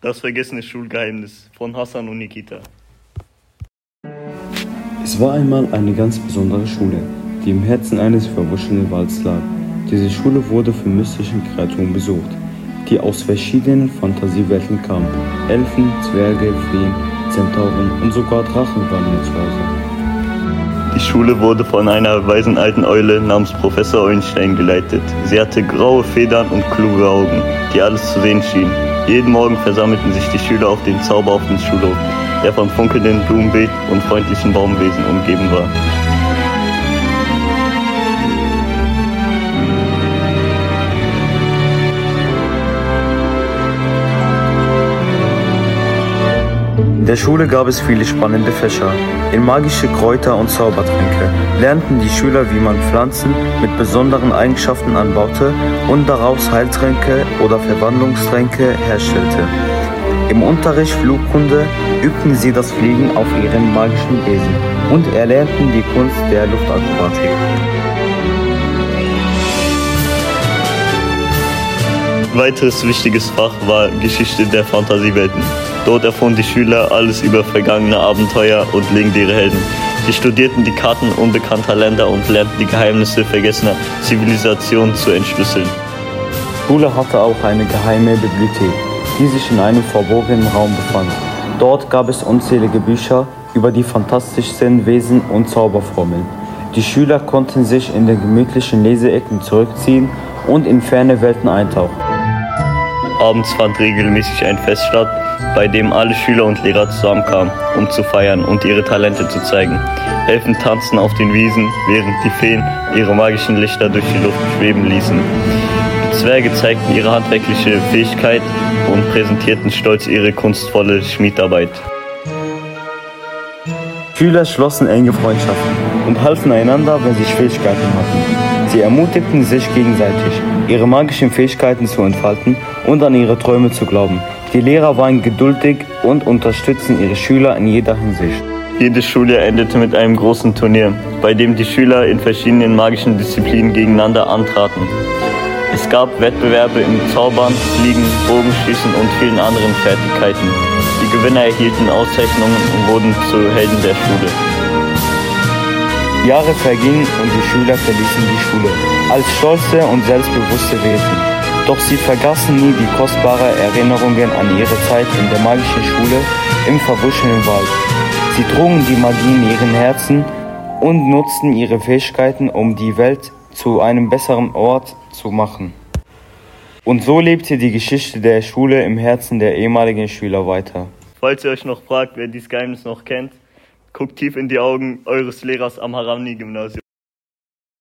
Das vergessene Schulgeheimnis von Hassan und Nikita. Es war einmal eine ganz besondere Schule, die im Herzen eines verwuschelten Walds lag. Diese Schule wurde von mystischen Kreaturen besucht, die aus verschiedenen Fantasiewelten kamen. Elfen, Zwerge, Feen, Zentauren und sogar Drachen waren hier zu Hause. Die Schule wurde von einer weisen alten Eule namens Professor Eulenstein geleitet. Sie hatte graue Federn und kluge Augen, die alles zu sehen schienen. Jeden Morgen versammelten sich die Schüler auf den zauberhaften Schulhof, der von funkelnden Blumenbeet und freundlichen Baumwesen umgeben war. In der Schule gab es viele spannende Fächer. In magische Kräuter und Zaubertränke lernten die Schüler, wie man Pflanzen mit besonderen Eigenschaften anbaute und daraus Heiltränke oder Verwandlungstränke herstellte. Im Unterricht Flugkunde übten sie das Fliegen auf ihren magischen Besen und erlernten die Kunst der Luftakrobatik. Weiteres wichtiges Fach war Geschichte der Fantasiewelten. Dort erfuhren die Schüler alles über vergangene Abenteuer und legendäre Helden. Sie studierten die Karten unbekannter Länder und lernten die Geheimnisse vergessener Zivilisationen zu entschlüsseln. Die Schule hatte auch eine geheime Bibliothek, die sich in einem verborgenen Raum befand. Dort gab es unzählige Bücher über die fantastischsten Wesen und Zauberformeln. Die Schüler konnten sich in den gemütlichen Leseecken zurückziehen und in ferne Welten eintauchen. Abends fand regelmäßig ein Fest statt, bei dem alle Schüler und Lehrer zusammenkamen, um zu feiern und ihre Talente zu zeigen. Elfen tanzten auf den Wiesen, während die Feen ihre magischen Lichter durch die Luft schweben ließen. Die Zwerge zeigten ihre handwerkliche Fähigkeit und präsentierten stolz ihre kunstvolle Schmiedarbeit. Schüler schlossen enge Freundschaften und halfen einander, wenn sie Schwierigkeiten hatten. Sie ermutigten sich gegenseitig, ihre magischen Fähigkeiten zu entfalten und an ihre Träume zu glauben. Die Lehrer waren geduldig und unterstützten ihre Schüler in jeder Hinsicht. Jedes Schuljahr endete mit einem großen Turnier, bei dem die Schüler in verschiedenen magischen Disziplinen gegeneinander antraten. Es gab Wettbewerbe im Zaubern, Fliegen, Bogenschießen und vielen anderen Fertigkeiten. Die Gewinner erhielten Auszeichnungen und wurden zu Helden der Schule. Jahre vergingen und die Schüler verließen die Schule als stolze und selbstbewusste Wesen. Doch sie vergaßen nie die kostbaren Erinnerungen an ihre Zeit in der magischen Schule im verwuschelten Wald. Sie trugen die Magie in ihren Herzen und nutzten ihre Fähigkeiten, um die Welt zu einem besseren Ort zu machen. Und so lebte die Geschichte der Schule im Herzen der ehemaligen Schüler weiter. Falls ihr euch noch fragt, wer dieses Geheimnis noch kennt, guckt tief in die Augen eures Lehrers am Haramni-Gymnasium.